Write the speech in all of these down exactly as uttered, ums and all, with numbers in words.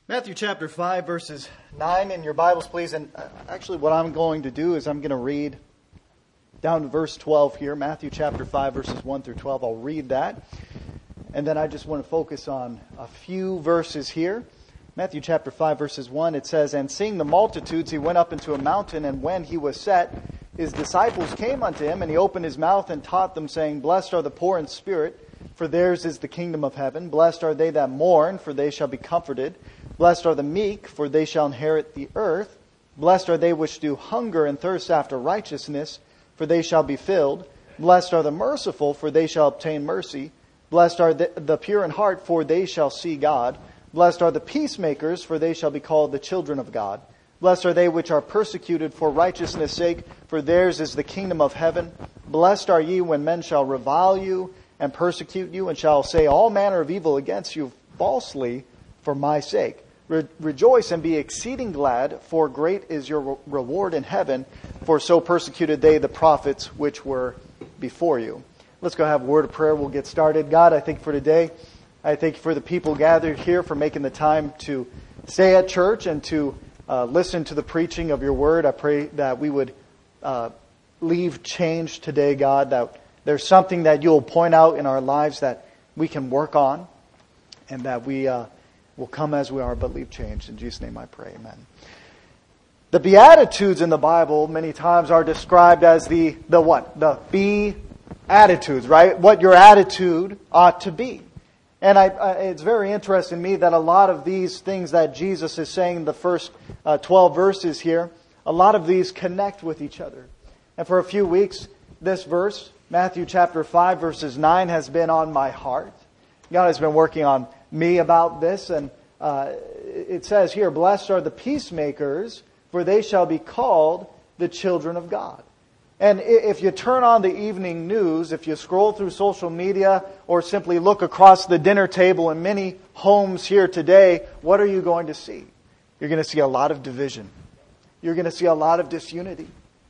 Matthew chapter five, verses nine in your Bibles, please. And actually what I'm going to do is I'm going to read down to verse twelve here. Matthew chapter five, verses one through twelve. I'll read that. And then I just want to focus on a few verses here. Matthew chapter five, verses one, it says, "And seeing the multitudes, he went up into a mountain, and when he was set, his disciples came unto him, and he opened his mouth and taught them, saying, Blessed are the poor in spirit, for theirs is the kingdom of heaven. Blessed are they that mourn, for they shall be comforted. Blessed are the meek, for they shall inherit the earth. Blessed are they which do hunger and thirst after righteousness, for they shall be filled. Blessed are the merciful, for they shall obtain mercy. Blessed are the, the pure in heart, for they shall see God. Blessed are the peacemakers, for they shall be called the children of God. Blessed are they which are persecuted for righteousness' sake, for theirs is the kingdom of heaven. Blessed are ye when men shall revile you and persecute you, and shall say all manner of evil against you falsely for my sake. Re- rejoice and be exceeding glad, for great is your re- reward in heaven, for so persecuted they the prophets which were before you." Let's go have a word of prayer. We'll get started. God, I thank you for today. I thank you for the people gathered here, for making the time to stay at church and to uh, listen to the preaching of your word. I pray that we would uh, leave changed today, God, that there's something that you'll point out in our lives that we can work on, and that we uh, will come as we are but leave changed. In Jesus' name I pray, amen. The Beatitudes in the Bible many times are described as the, the what? The be-attitudes, right? What your attitude ought to be. And I, I, it's very interesting to me that a lot of these things that Jesus is saying in the first uh, twelve verses here, a lot of these connect with each other. And for a few weeks, this verse, Matthew chapter five, verses nine, has been on my heart. God has been working on me about this. And uh, it says here, "Blessed are the peacemakers, for they shall be called the children of God." And if you turn on the evening news, if you scroll through social media or simply look across the dinner table in many homes here today, what are you going to see? You're going to see a lot of division. You're going to see a lot of disunity.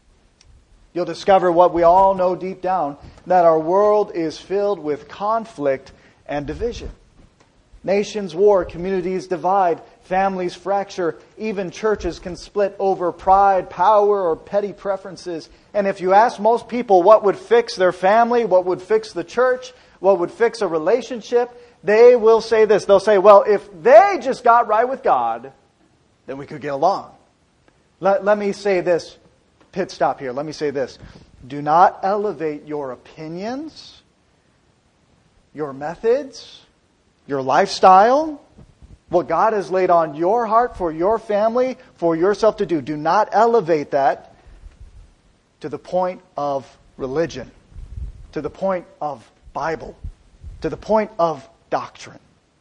You'll discover what we all know deep down, that our world is filled with conflict and division. Nations war, communities divide, families fracture, even churches can split over pride, power, or petty preferences. And if you ask most people what would fix their family, what would fix the church, what would fix a relationship, they will say this. They'll say, well, if they just got right with God, then we could get along. Let, let me say this, pit stop here. Let me say this. Do not elevate your opinions, your methods, your lifestyle, what God has laid on your heart for your family, for yourself to do. Do not elevate that to the point of religion, to the point of Bible, to the point of doctrine.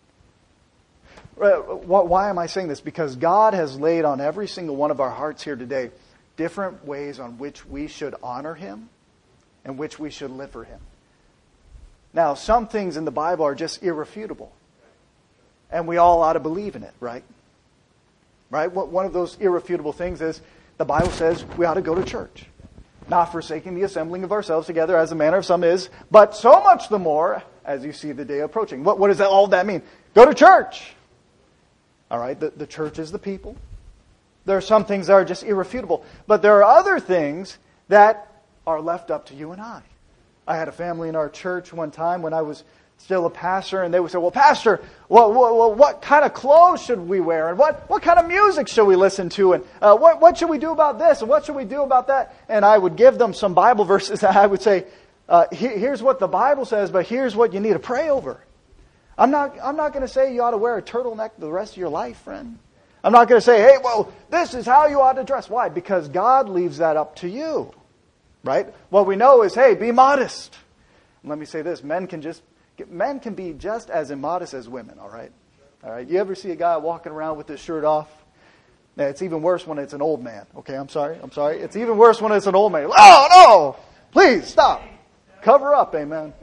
Why am I saying this? Because God has laid on every single one of our hearts here today different ways on which we should honor Him and which we should live for Him. Now, some things in the Bible are just irrefutable. And we all ought to believe in it, right? Right? One of those irrefutable things is the Bible says we ought to go to church. Not forsaking the assembling of ourselves together as the manner of some is, but so much the more as you see the day approaching. What, what does that, all that mean? Go to church. All right, the, the church is the people. There are some things that are just irrefutable. But there are other things that are left up to you and I. I had a family in our church one time when I was still a pastor, and they would say, well, Pastor, what, what, what kind of clothes should we wear? And what, what kind of music should we listen to? And uh, what, what should we do about this? And what should we do about that? And I would give them some Bible verses. And I would say, uh, here, here's what the Bible says, but here's what you need to pray over. I'm not, I'm not going to say you ought to wear a turtleneck the rest of your life, friend. I'm not going to say, hey, well, this is how you ought to dress. Why? Because God leaves that up to you. Right? What we know is, hey, be modest. And let me say this, men can just men can be just as immodest as women, all right? All right. You ever see a guy walking around with his shirt off? Now, it's even worse when it's an old man. Okay, I'm sorry. I'm sorry. It's even worse when it's an old man. Oh, no! Please, stop. Cover up, amen.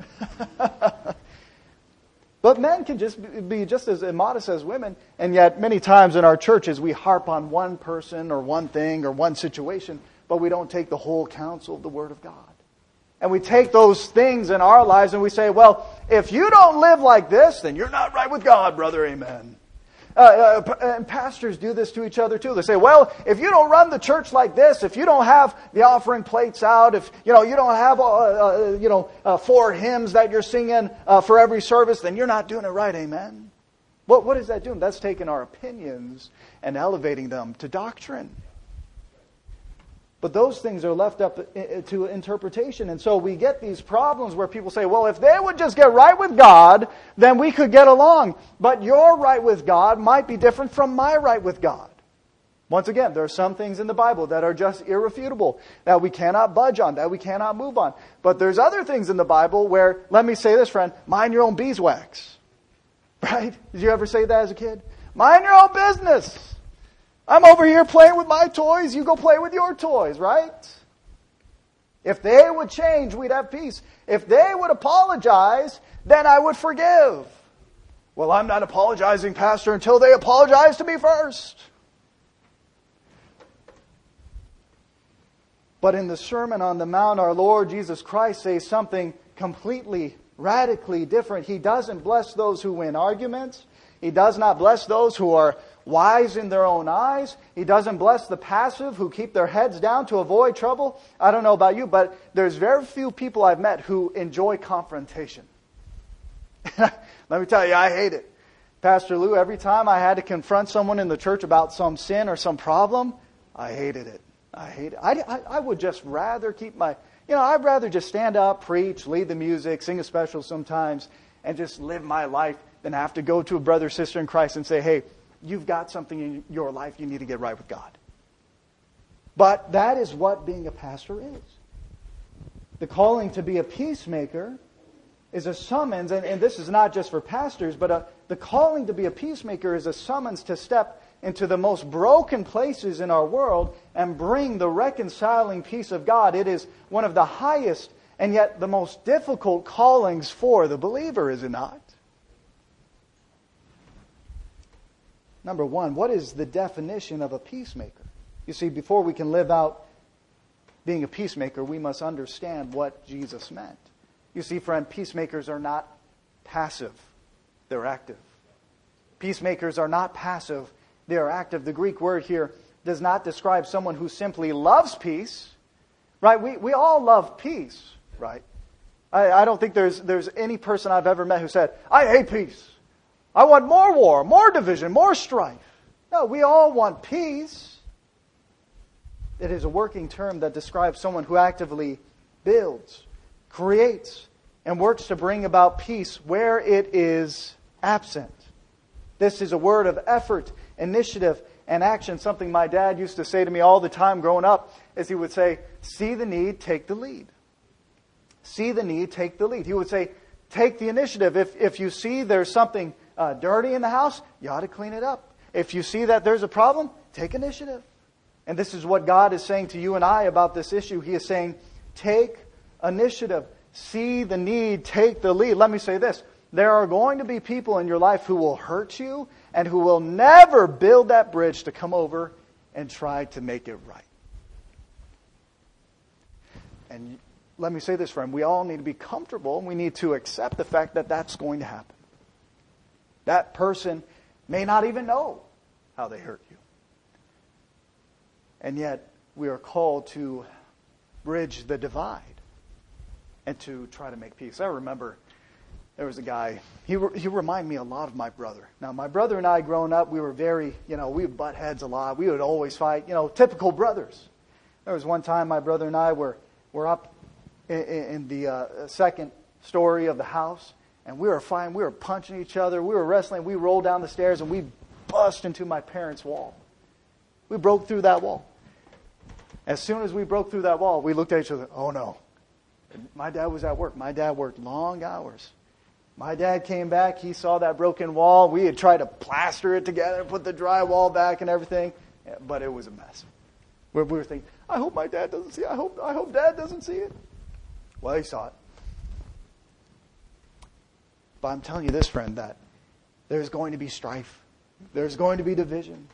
But men can just be just as immodest as women, and yet many times in our churches we harp on one person or one thing or one situation, but we don't take the whole counsel of the Word of God. And we take those things in our lives and we say, well, if you don't live like this, then you're not right with God, brother, amen. uh, uh, and pastors do this to each other too. They say, well, if you don't run the church like this, if you don't have the offering plates out, if you know you don't have uh, uh, you know uh, four hymns that you're singing uh, for every service, then you're not doing it right. Amen. What what is that doing? That's taking our opinions and elevating them to doctrine. But those things are left up to interpretation. And so we get these problems where people say, well, if they would just get right with God, then we could get along. But your right with God might be different from my right with God. Once again, there are some things in the Bible that are just irrefutable, that we cannot budge on, that we cannot move on. But there's other things in the Bible where, let me say this, friend, mind your own beeswax. Right? Did you ever say that as a kid? Mind your own business. I'm over here playing with my toys, you go play with your toys, right? If they would change, we'd have peace. If they would apologize, then I would forgive. Well, I'm not apologizing, Pastor, until they apologize to me first. But in the Sermon on the Mount, our Lord Jesus Christ says something completely, radically different. He doesn't bless those who win arguments. He does not bless those who are wise in their own eyes. He doesn't bless the passive who keep their heads down to avoid trouble. I don't know about you, but there's very few people I've met who enjoy confrontation. Let me tell you, I hate it. Pastor Lou, every time I had to confront someone in the church about some sin or some problem, I hated it. I hate it. I, I, I would just rather keep my, you know, I'd rather just stand up, preach, lead the music, sing a special sometimes, and just live my life than have to go to a brother or sister in Christ and say, hey, you've got something in your life you need to get right with God. But that is what being a pastor is. The calling to be a peacemaker is a summons, and, and this is not just for pastors, but a, the calling to be a peacemaker is a summons to step into the most broken places in our world and bring the reconciling peace of God. It is one of the highest and yet the most difficult callings for the believer, is it not? Number one, what is the definition of a peacemaker? You see, before we can live out being a peacemaker, we must understand what Jesus meant. You see, friend, peacemakers are not passive. They're active. Peacemakers are not passive. They are active. The Greek word here does not describe someone who simply loves peace. Right? We, we all love peace, right? I, I don't think there's, there's any person I've ever met who said, I hate peace. I want more war, more division, more strife. No, we all want peace. It is a working term that describes someone who actively builds, creates, and works to bring about peace where it is absent. This is a word of effort, initiative, and action. Something my dad used to say to me all the time growing up is he would say, see the need, take the lead. See the need, take the lead. He would say, take the initiative. If, if you see there's something Uh, dirty in the house, you ought to clean it up. If you see that there's a problem, take initiative. And this is what God is saying to you and I about this issue. He is saying, take initiative. See the need, take the lead. Let me say this. There are going to be people in your life who will hurt you and who will never build that bridge to come over and try to make it right. And let me say this, friend. We all need to be comfortable and we need to accept the fact that that's going to happen. That person may not even know how they hurt you. And yet, we are called to bridge the divide and to try to make peace. I remember there was a guy, he he reminded me a lot of my brother. Now, my brother and I growing up, we were very, you know, we would butt heads a lot. We would always fight, you know, typical brothers. There was one time my brother and I were, were up in, in the uh, second story of the house. And we were fighting, we were punching each other, we were wrestling, we rolled down the stairs and we bust into my parents' wall. We broke through that wall. As soon as we broke through that wall, we looked at each other, oh no. My dad was at work. My dad worked long hours. My dad came back, he saw that broken wall. We had tried to plaster it together, put the drywall back and everything, but it was a mess. We were thinking, I hope my dad doesn't see it. I hope, I hope dad doesn't see it. Well, he saw it. But I'm telling you this, friend, that there's going to be strife. There's going to be division.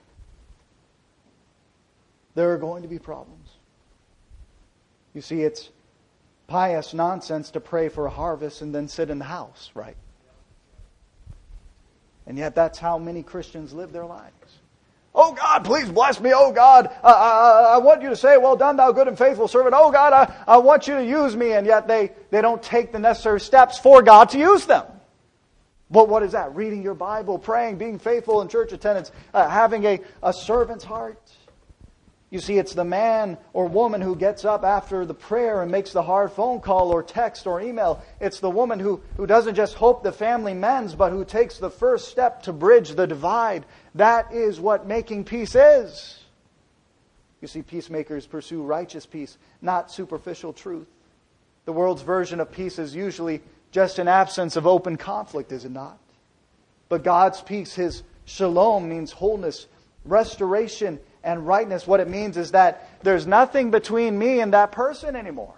There are going to be problems. You see, it's pious nonsense to pray for a harvest and then sit in the house, right? And yet that's how many Christians live their lives. Oh God, please bless me. Oh God, I, I, I want you to say, well done, thou good and faithful servant. Oh God, I, I want you to use me. And yet they, they don't take the necessary steps for God to use them. But what is that? Reading your Bible, praying, being faithful in church attendance, uh, having a, a servant's heart. You see, it's the man or woman who gets up after the prayer and makes the hard phone call or text or email. It's the woman who, who doesn't just hope the family mends, but who takes the first step to bridge the divide. That is what making peace is. You see, peacemakers pursue righteous peace, not superficial truth. The world's version of peace is usually just an absence of open conflict, is it not? But God's peace, His shalom, means wholeness, restoration, and rightness. What it means is that there's nothing between me and that person anymore.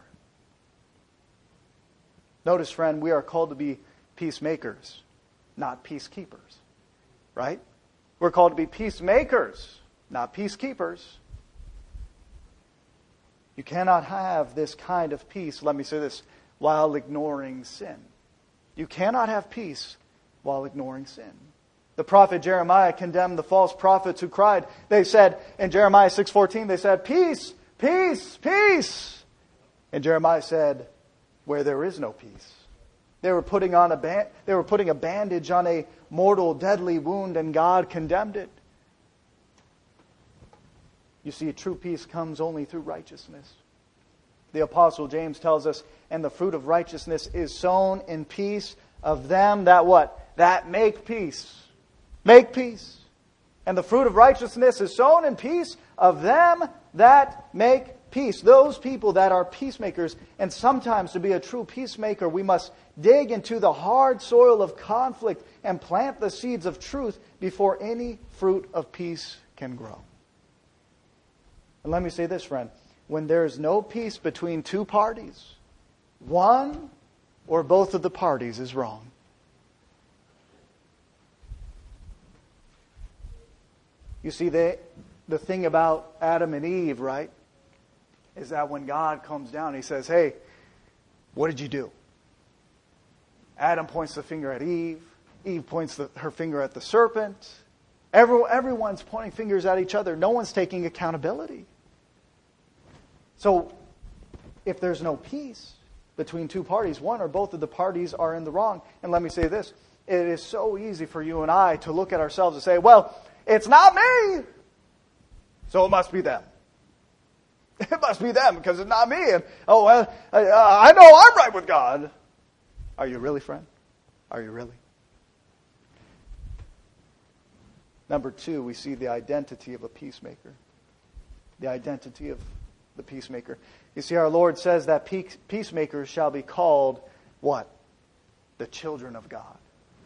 Notice, friend, we are called to be peacemakers, not peacekeepers. Right? We're called to be peacemakers, not peacekeepers. You cannot have this kind of peace, let me say this, while ignoring sin. You cannot have peace while ignoring sin. The prophet Jeremiah condemned the false prophets who cried. They said in Jeremiah six fourteen, they said, peace, peace, peace. And Jeremiah said, where there is no peace. They were putting on a ban- they were putting a bandage on a mortal, deadly wound, and God condemned it. You see, true peace comes only through righteousness. The Apostle James tells us, and the fruit of righteousness is sown in peace of them that what? That make peace. Make peace. And the fruit of righteousness is sown in peace of them that make peace. Those people that are peacemakers. And sometimes to be a true peacemaker, we must dig into the hard soil of conflict and plant the seeds of truth before any fruit of peace can grow. And let me say this, friend. When there is no peace between two parties, one or both of the parties is wrong. You see, the, the thing about Adam and Eve, right, is that when God comes down, He says, hey, what did you do? Adam points the finger at Eve. Eve points the, her finger at the serpent. Every, everyone's pointing fingers at each other. No one's taking accountability. So, if there's no peace between two parties, one or both of the parties are in the wrong. And let me say this, it is so easy for you and I to look at ourselves and say, well, it's not me, so it must be them. It must be them because it's not me. And oh, well, I, I know I'm right with God. Are you really, friend? Are you really? Number two, we see the identity of a peacemaker. The identity of the peacemaker. You see, our Lord says that peacemakers shall be called what? The children of God.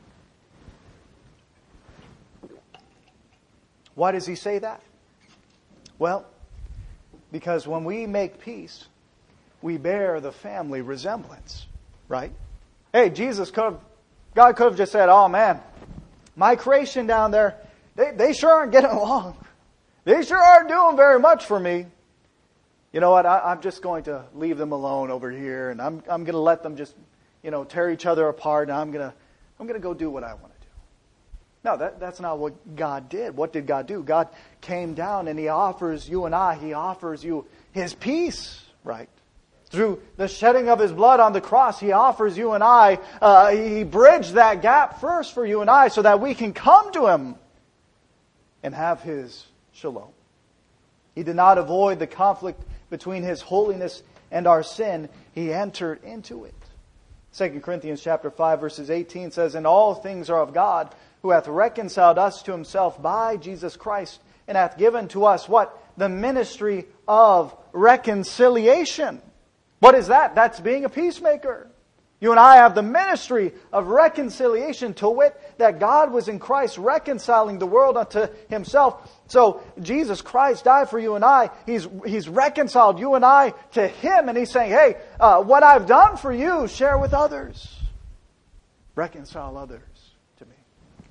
Why does He say that? Well, because when we make peace, we bear the family resemblance, right? Hey, Jesus could have, God could have just said, oh man, my creation down there, they, they sure aren't getting along. They sure aren't doing very much for me. You know what, I, I'm just going to leave them alone over here, and I'm I'm going to let them just, you know, tear each other apart, and I'm going to I'm going to go do what I want to do. No, that, that's not what God did. What did God do? God came down and He offers you and I, He offers you His peace, right? Through the shedding of His blood on the cross, He offers you and I, uh, He bridged that gap first for you and I so that we can come to Him and have His shalom. He did not avoid the conflict between His holiness and our sin. He entered into it. Second Corinthians chapter five verses eighteen says, and all things are of God, who hath reconciled us to Himself by Jesus Christ, and hath given to us what? The ministry of reconciliation. What is that? That's being a peacemaker. You and I have the ministry of reconciliation, to wit, that God was in Christ reconciling the world unto Himself. So Jesus Christ died for you and I. He's, he's reconciled you and I to Him. And He's saying, hey, uh, what I've done for you, share with others. Reconcile others to me.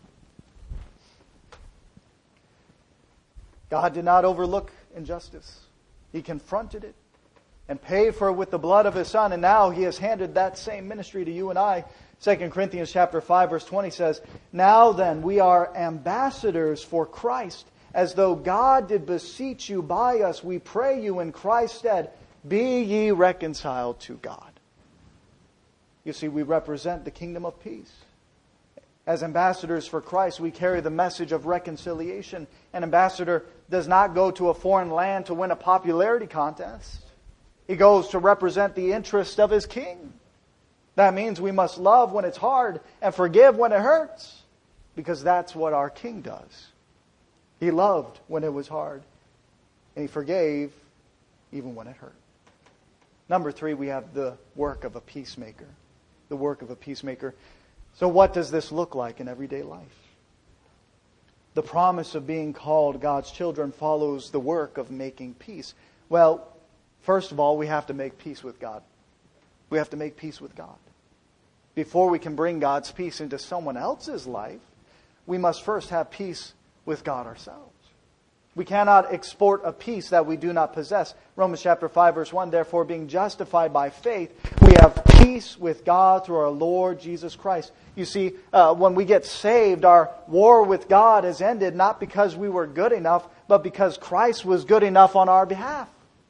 God did not overlook injustice. He confronted it and paid for it with the blood of His Son. And now He has handed that same ministry to you and I Second Corinthians chapter five, verse twenty says, "Now then, we are ambassadors for Christ, as though God did beseech you by us. We pray you in Christ's stead, be ye reconciled to God." You see, we represent the kingdom of peace. As ambassadors for Christ, we carry the message of reconciliation. An ambassador does not go to a foreign land to win a popularity contest. He goes to represent the interest of his king. That means we must love when it's hard and forgive when it hurts, because that's what our king does. He loved when it was hard, and he forgave even when it hurt. Number three, we have the work of a peacemaker. The work of a peacemaker. So what does this look like in everyday life? The promise of being called God's children follows the work of making peace. Well, first of all, we have to make peace with God. We have to make peace with God. Before we can bring God's peace into someone else's life, we must first have peace with God ourselves. We cannot export a peace that we do not possess. Romans chapter five, verse one, "Therefore, being justified by faith, we have peace with God through our Lord Jesus Christ." You see, uh, when we get saved, our war with God has ended, not because we were good enough, but because Christ was good enough on our behalf.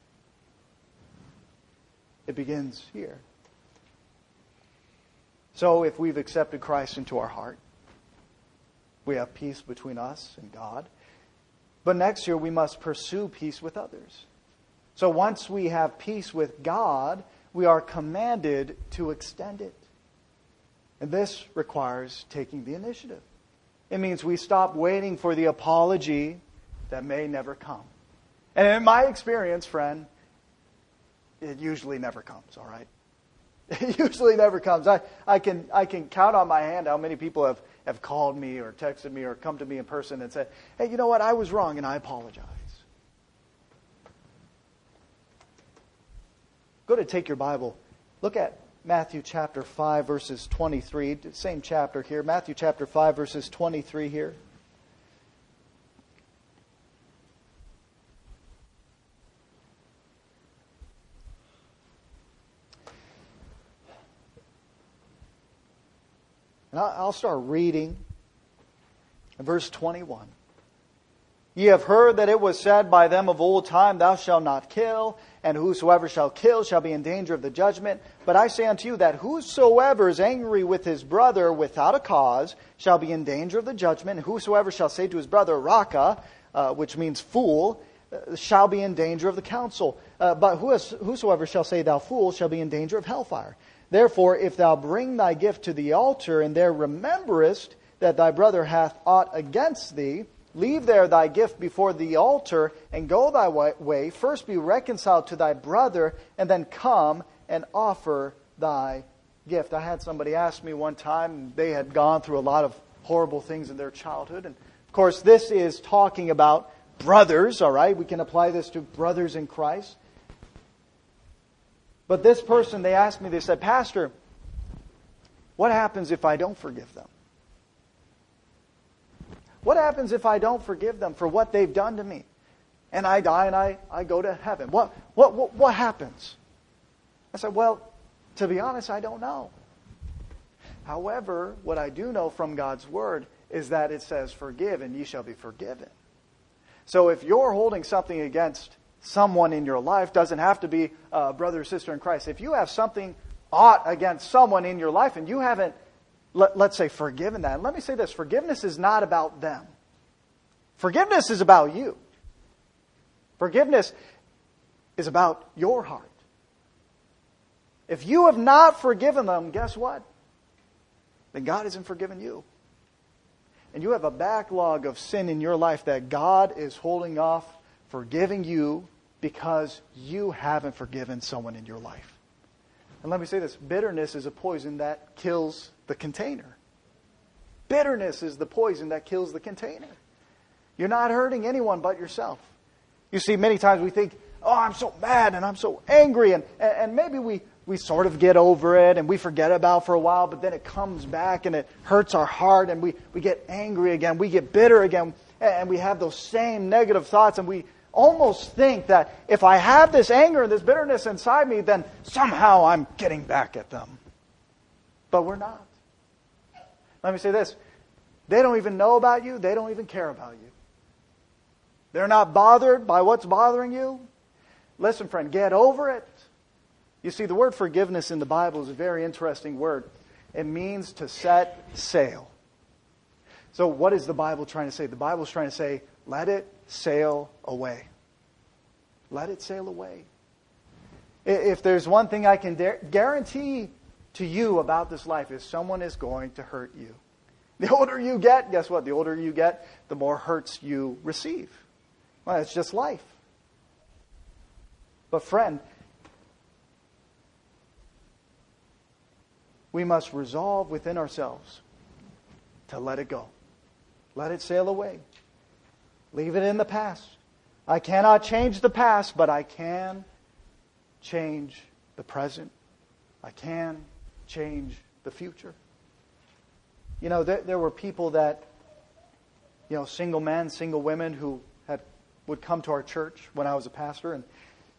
It begins here. So if we've accepted Christ into our heart, we have peace between us and God. But next year we must pursue peace with others. So once we have peace with God, we are commanded to extend it. And this requires taking the initiative. It means we stop waiting for the apology that may never come. And in my experience, friend, it usually never comes, all right? It usually never comes. I, I can I can count on my hand how many people have, have called me or texted me or come to me in person and said, "Hey, you know what? I was wrong and I apologize." Go to take your Bible. Look at Matthew chapter five, verses twenty-three. Same chapter here. Matthew chapter five, verses twenty-three here. And I'll start reading in verse twenty-one. "Ye have heard that it was said by them of old time, Thou shalt not kill, and whosoever shall kill shall be in danger of the judgment. But I say unto you that whosoever is angry with his brother without a cause shall be in danger of the judgment. And whosoever shall say to his brother, Raka, uh, which means fool, uh, shall be in danger of the council. Uh, but whosoever shall say, Thou fool, shall be in danger of hellfire. Therefore, if thou bring thy gift to the altar, and there rememberest that thy brother hath aught against thee, leave there thy gift before the altar, and go thy way. First be reconciled to thy brother, and then come and offer thy gift." I had somebody ask me one time, they had gone through a lot of horrible things in their childhood. And of course, this is talking about brothers, all right? We can apply this to brothers in Christ. But this person, they asked me, they said, "Pastor, what happens if I don't forgive them? What happens if I don't forgive them for what they've done to me? And I die and I, I go to heaven. What, what, what, what happens?" I said, "Well, to be honest, I don't know. However, what I do know from God's Word is that it says, forgive and ye shall be forgiven. So if you're holding something against someone in your life, doesn't have to be a brother or sister in Christ. If you have something aught against someone in your life and you haven't, let, let's say, forgiven that. And let me say this, forgiveness is not about them. Forgiveness is about you. Forgiveness is about your heart. If you have not forgiven them, guess what? Then God hasn't forgiven you. And you have a backlog of sin in your life that God is holding off forgiving you because you haven't forgiven someone in your life. And let me say this, bitterness is a poison that kills the container. Bitterness is the poison that kills the container. You're not hurting anyone but yourself. You see, many times we think, oh, I'm so mad and I'm so angry. And, and maybe we, we sort of get over it and we forget about it for a while, but then it comes back and it hurts our heart and we, we get angry again. We get bitter again and we have those same negative thoughts and we almost think that if I have this anger and this bitterness inside me, then somehow I'm getting back at them. But we're not. Let me say this. They don't even know about you. They don't even care about you. They're not bothered by what's bothering you. Listen, friend, get over it. You see, the word forgiveness in the Bible is a very interesting word. It means to set sail. So what is the Bible trying to say? The Bible is trying to say, let it sail away. Let it sail away. If there's one thing I can guarantee to you about this life is someone is going to hurt you. The older you get, guess what? The older you get, the more hurts you receive. Well, it's just life. But friend, we must resolve within ourselves to let it go. Let it sail away. Leave it in the past. I cannot change the past, but I can change the present. I can change the future. You know, there, there were people that, you know, single men, single women who had would come to our church when I was a pastor, and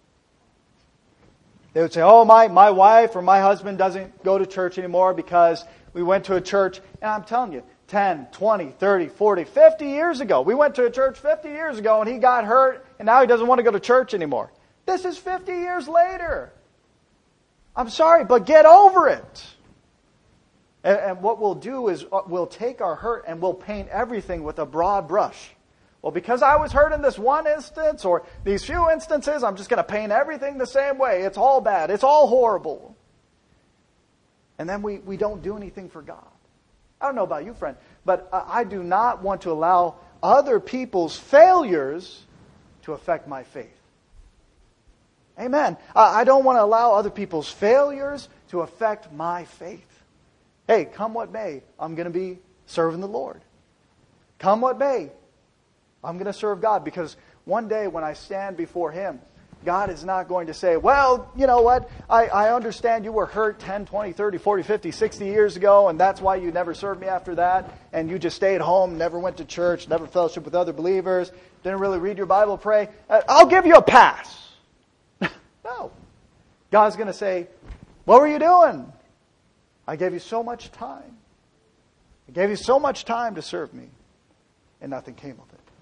they would say, oh, my, my wife or my husband doesn't go to church anymore because we went to a church, and I'm telling you, ten, twenty, thirty, forty, fifty years ago. We went to a church fifty years ago, and he got hurt, and now he doesn't want to go to church anymore. This is fifty years later. I'm sorry, but get over it. And, and what we'll do is we'll take our hurt and we'll paint everything with a broad brush. Well, because I was hurt in this one instance or these few instances, I'm just going to paint everything the same way. It's all bad. It's all horrible. And then we, we don't do anything for God. I don't know about you, friend, but I do not want to allow other people's failures to affect my faith. Amen. I don't want to allow other people's failures to affect my faith. Hey, come what may, I'm going to be serving the Lord. Come what may, I'm going to serve God, because one day when I stand before Him, God is not going to say, well, you know what, I, I understand you were hurt ten, twenty, thirty, forty, fifty, sixty years ago, and that's why you never served me after that, and you just stayed home, never went to church, never fellowshiped with other believers, didn't really read your Bible, pray. I'll give you a pass. No. God's going to say, what were you doing? I gave you so much time. I gave you so much time to serve me, and nothing came of it.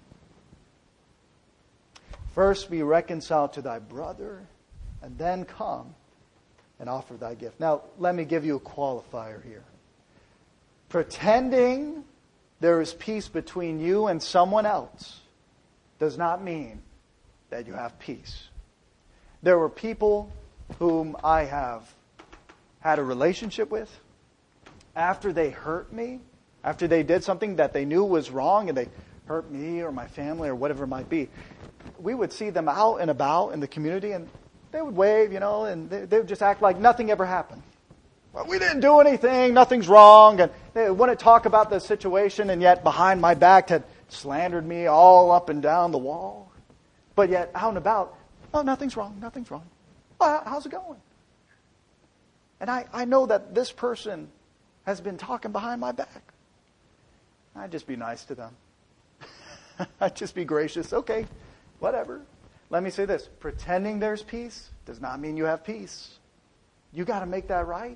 First be reconciled to thy brother, and then come and offer thy gift. Now, let me give you a qualifier here. Pretending there is peace between you and someone else does not mean that you have peace. There were people whom I have had a relationship with. After they hurt me, after they did something that they knew was wrong and they hurt me or my family or whatever it might be, we would see them out and about in the community and they would wave, you know, and they, they would just act like nothing ever happened. Well, we didn't do anything, nothing's wrong, and they wouldn't talk about the situation, and yet behind my back had slandered me all up and down the wall. But yet out and about, oh, nothing's wrong, nothing's wrong. Oh, how's it going? And I, I know that this person has been talking behind my back. I'd just be nice to them. I'd just be gracious. Okay, whatever. Let me say this. Pretending there's peace does not mean you have peace. You got to make that right.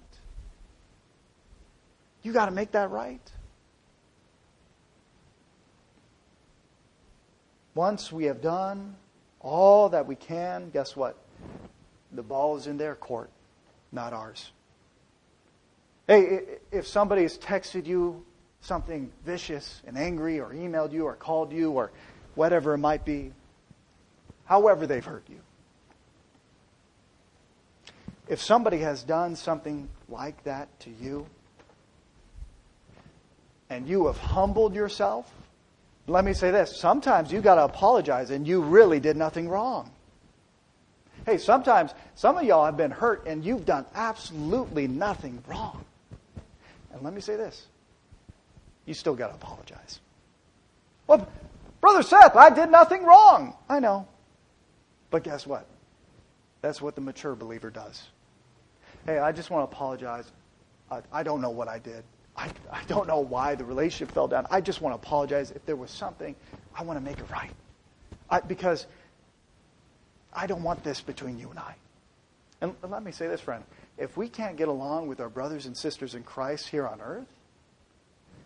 You got to make that right. Once we have done all that we can, guess what? The ball is in their court, not ours. Hey, if somebody has texted you something vicious and angry, or emailed you or called you or whatever it might be, however they've hurt you, if somebody has done something like that to you and you have humbled yourself, let me say this, sometimes you got to apologize and you really did nothing wrong. Hey, sometimes some of y'all have been hurt and you've done absolutely nothing wrong. And let me say this, you still got to apologize. Well, Brother Seth, I did nothing wrong. I know. But guess what? That's what the mature believer does. Hey, I just want to apologize. I, I don't know what I did. I, I don't know why the relationship fell down. I just want to apologize. If there was something, I want to make it right. I, because I don't want this between you and I. And let me say this, friend. If we can't get along with our brothers and sisters in Christ here on earth,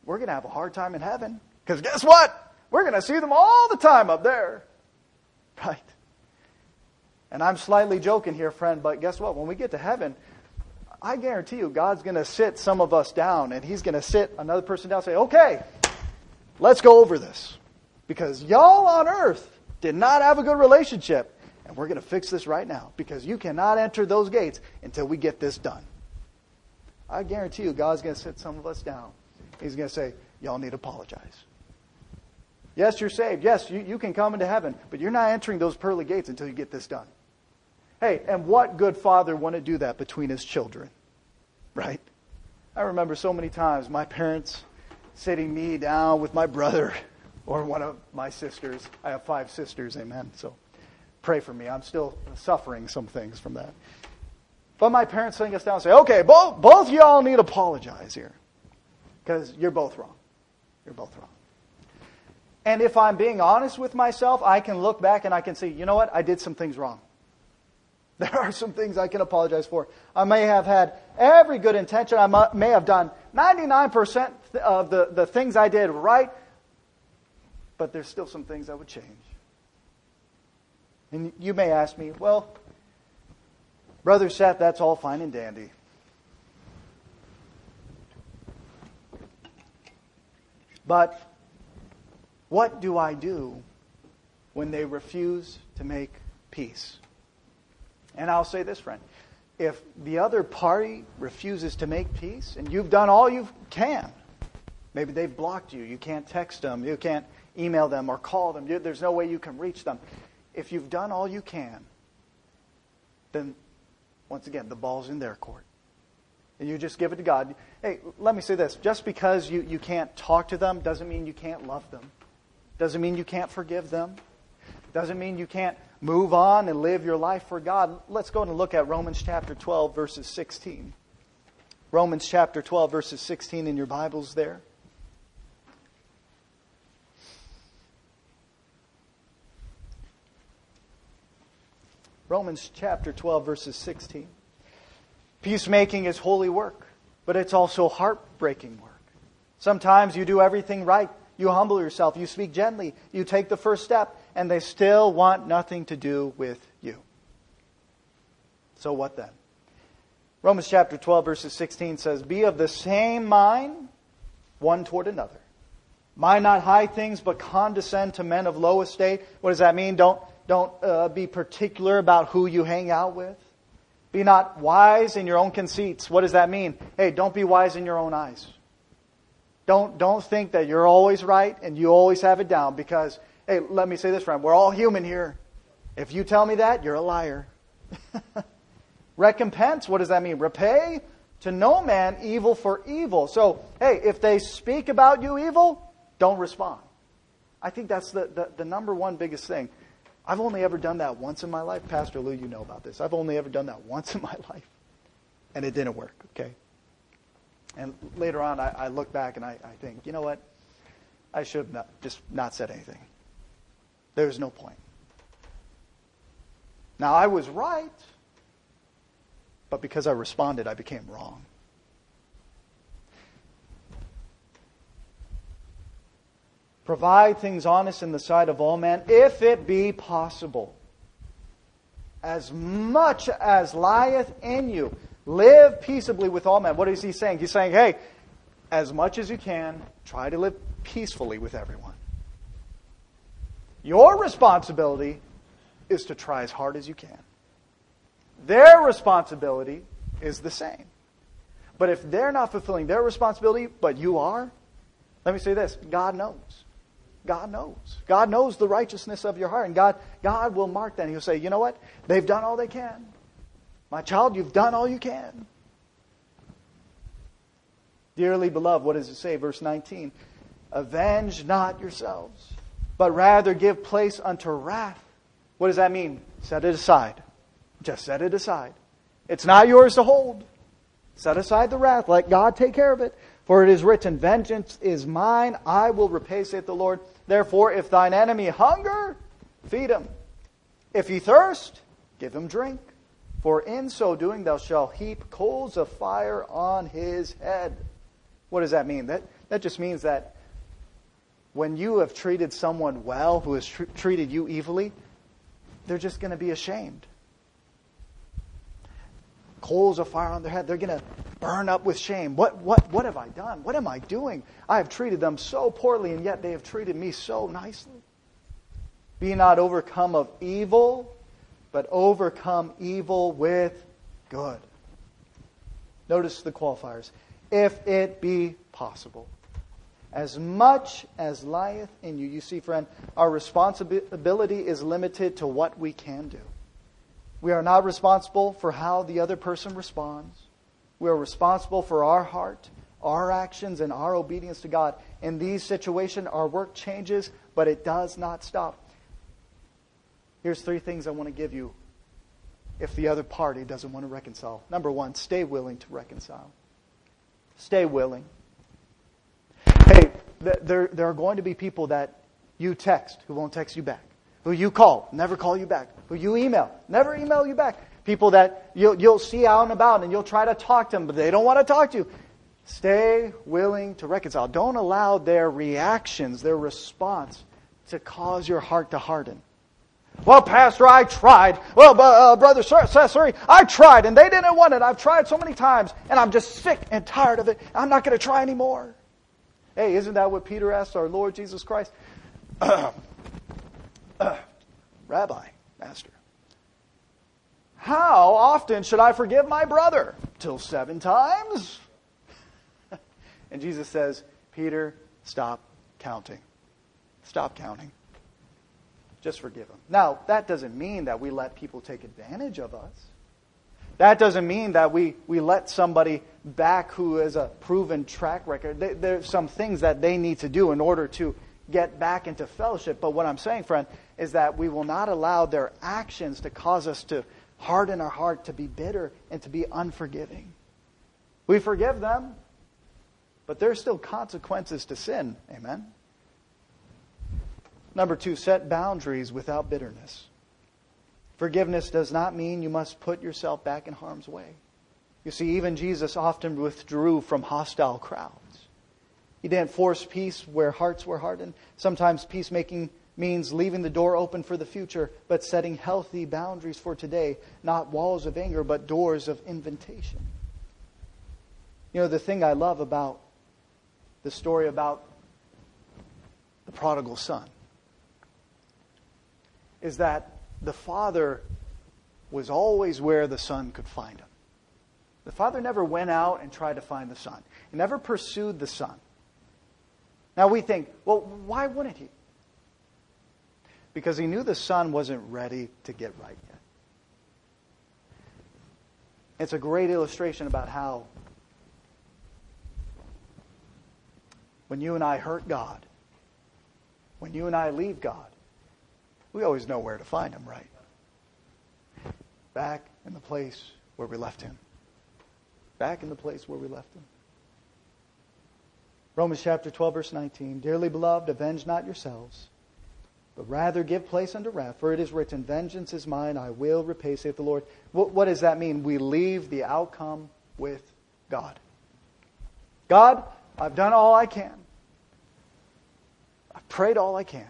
we're going to have a hard time in heaven. Because guess what? We're going to see them all the time up there. Right? And I'm slightly joking here, friend, but guess what? When we get to heaven, I guarantee you God's going to sit some of us down, and He's going to sit another person down and say, okay, let's go over this. Because y'all on earth did not have a good relationship. And we're going to fix this right now. Because you cannot enter those gates until we get this done. I guarantee you God's going to sit some of us down. He's going to say, y'all need to apologize. Yes, you're saved. Yes, you, you can come into heaven. But you're not entering those pearly gates until you get this done. Hey, and what good father want to do that between his children? Right? I remember so many times my parents sitting me down with my brother or one of my sisters. I have five sisters, amen. So pray for me. I'm still suffering some things from that. But my parents sitting us down and say, okay, both, both y'all need to apologize here. Because you're both wrong. You're both wrong. And if I'm being honest with myself, I can look back and I can see, you know what? I did some things wrong. There are some things I can apologize for. I may have had every good intention. I may have done ninety-nine percent of the, the things I did right. But there's still some things I would change. And you may ask me, well, Brother Seth, that's all fine and dandy. But what do I do when they refuse to make peace? And I'll say this, friend. If the other party refuses to make peace, and you've done all you can, maybe they've blocked you, you can't text them, you can't email them or call them, there's no way you can reach them. If you've done all you can, then, once again, the ball's in their court. And you just give it to God. Hey, let me say this. Just because you, you can't talk to them doesn't mean you can't love them. Doesn't mean you can't forgive them. Doesn't mean you can't move on and live your life for God. Let's go and look at Romans chapter twelve, verses sixteen. Romans chapter twelve, verses sixteen in your Bibles there. Romans chapter twelve, verses sixteen. Peacemaking is holy work, but it's also heartbreaking work. Sometimes you do everything right. You humble yourself. You speak gently. You take the first step, and they still want nothing to do with you. So what then? Romans chapter twelve, verses sixteen says, be of the same mind one toward another. Mind not high things, but condescend to men of low estate. What does that mean? Don't Don't uh, be particular about who you hang out with. Be not wise in your own conceits. What does that mean? Hey, don't be wise in your own eyes. Don't, don't think that you're always right and you always have it down because, hey, let me say this, friend. We're all human here. If you tell me that, you're a liar. Recompense, what does that mean? Repay to no man evil for evil. So, hey, if they speak about you evil, don't respond. I think that's the, the, the number one biggest thing. I've only ever done that once in my life. Pastor Lou, you know about this. I've only ever done that once in my life. And it didn't work, okay? And later on, I, I look back and I, I think, you know what? I should have not, just not said anything. There's no point. Now, I was right, but because I responded, I became wrong. Provide things honest in the sight of all men, if it be possible. As much as lieth in you, live peaceably with all men. What is he saying? He's saying, hey, as much as you can, try to live peacefully with everyone. Your responsibility is to try as hard as you can. Their responsibility is the same. But if they're not fulfilling their responsibility, but you are, let me say this, God knows. God knows. God knows the righteousness of your heart. And God, God will mark that. And He'll say, you know what? They've done all they can. My child, you've done all you can. Dearly beloved, what does it say? Verse nineteen. Avenge not yourselves, but rather give place unto wrath. What does that mean? Set it aside. Just set it aside. It's not yours to hold. Set aside the wrath. Let God take care of it. For it is written, vengeance is mine, I will repay, saith the Lord. Therefore, if thine enemy hunger, feed him. If he thirst, give him drink. For in so doing thou shalt heap coals of fire on his head. What does that mean? That That just means that when you have treated someone well who has tr- treated you evilly, they're just going to be ashamed. Coals of fire on their head. They're going to burn up with shame. What, what, what have I done? What am I doing? I have treated them so poorly, and yet they have treated me so nicely. Be not overcome of evil, but overcome evil with good. Notice the qualifiers. If it be possible. As much as lieth in you. You see, friend, our responsibility is limited to what we can do. We are not responsible for how the other person responds. We are responsible for our heart, our actions, and our obedience to God. In these situations, our work changes, but it does not stop. Here's three things I want to give you if the other party doesn't want to reconcile. Number one, stay willing to reconcile. Stay willing. Hey, there, there are going to be people that you text who won't text you back. Who you call, never call you back. Who you email, never email you back. People that you'll, you'll see out and about and you'll try to talk to them, but they don't want to talk to you. Stay willing to reconcile. Don't allow their reactions, their response, to cause your heart to harden. Well, Pastor, I tried. Well, uh, Brother Cesare, I tried, and they didn't want it. I've tried so many times, and I'm just sick and tired of it. I'm not going to try anymore. Hey, isn't that what Peter asked our Lord Jesus Christ? Uh, Rabbi, Master, how often should I forgive my brother? Till seven times? And Jesus says, Peter, stop counting. Stop counting. Just forgive him. Now, that doesn't mean that we let people take advantage of us. That doesn't mean that we, we let somebody back who has a proven track record. They, there's some things that they need to do in order to get back into fellowship. But what I'm saying, friend, is that we will not allow their actions to cause us to harden our heart, to be bitter, and to be unforgiving. We forgive them, but there's still consequences to sin. Amen? Number two, set boundaries without bitterness. Forgiveness does not mean you must put yourself back in harm's way. You see, even Jesus often withdrew from hostile crowds. He didn't force peace where hearts were hardened. Sometimes peacemaking means leaving the door open for the future, but setting healthy boundaries for today, not walls of anger, but doors of invitation. You know, the thing I love about the story about the prodigal son is that the father was always where the son could find him. The father never went out and tried to find the son. He never pursued the son. Now we think, well, why wouldn't he? Because he knew the son wasn't ready to get right yet. It's a great illustration about how when you and I hurt God, when you and I leave God, we always know where to find him, right? Back in the place where we left him. Back in the place where we left him. Romans chapter twelve, verse nineteen. Dearly beloved, avenge not yourselves, but rather give place unto wrath. For it is written, vengeance is mine, I will repay, saith the Lord. What, what does that mean? We leave the outcome with God. God, I've done all I can. I've prayed all I can.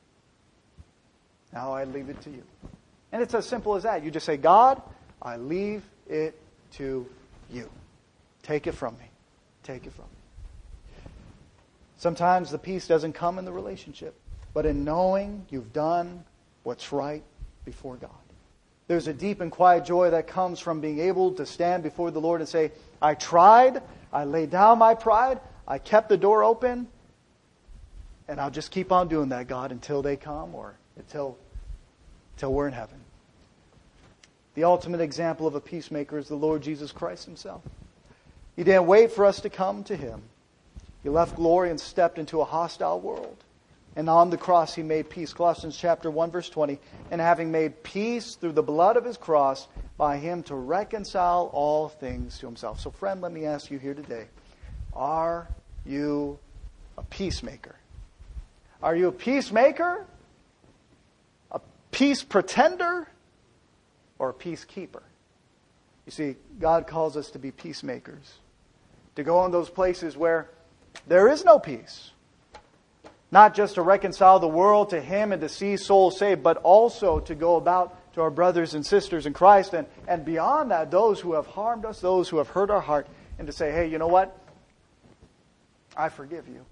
Now I leave it to you. And it's as simple as that. You just say, God, I leave it to you. Take it from me. Take it from me. Sometimes the peace doesn't come in the relationship, but in knowing you've done what's right before God. There's a deep and quiet joy that comes from being able to stand before the Lord and say, I tried, I laid down my pride, I kept the door open, and I'll just keep on doing that, God, until they come or until, until we're in heaven. The ultimate example of a peacemaker is the Lord Jesus Christ himself. He didn't wait for us to come to him. He left glory and stepped into a hostile world. And on the cross he made peace. Colossians chapter one, verse twenty. And having made peace through the blood of his cross, by him to reconcile all things to himself. So friend, let me ask you here today. Are you a peacemaker? Are you a peacemaker? A peace pretender? Or a peacekeeper? You see, God calls us to be peacemakers. To go in those places where there is no peace. Not just to reconcile the world to Him and to see souls saved, but also to go about to our brothers and sisters in Christ, and, and beyond that, those who have harmed us, those who have hurt our heart, and to say, hey, you know what? I forgive you.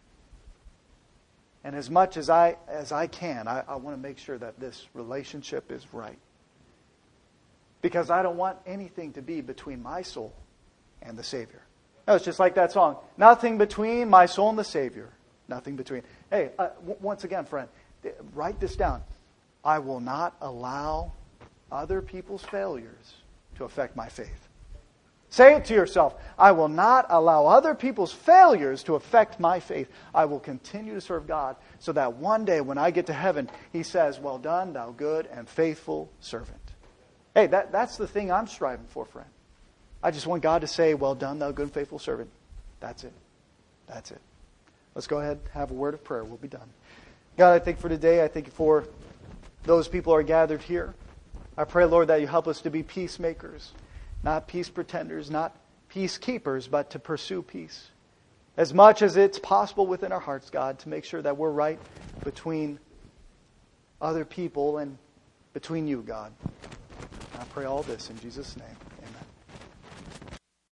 And as much as I as I can, I, I want to make sure that this relationship is right. Because I don't want anything to be between my soul and the Savior. No, it's just like that song. Nothing between my soul and the Savior. Nothing between. Hey, uh, w- once again, friend, th- write this down. I will not allow other people's failures to affect my faith. Say it to yourself. I will not allow other people's failures to affect my faith. I will continue to serve God so that one day when I get to heaven, He says, well done, thou good and faithful servant. Hey, that, that's the thing I'm striving for, friend. I just want God to say, well done, thou good and faithful servant. That's it. That's it. Let's go ahead and have a word of prayer. We'll be done. God, I thank you for today. I thank you for those people who are gathered here. I pray, Lord, that you help us to be peacemakers. Not peace pretenders, not peacekeepers, but to pursue peace. As much as it's possible within our hearts, God, to make sure that we're right between other people and between you, God. I pray all this in Jesus' name.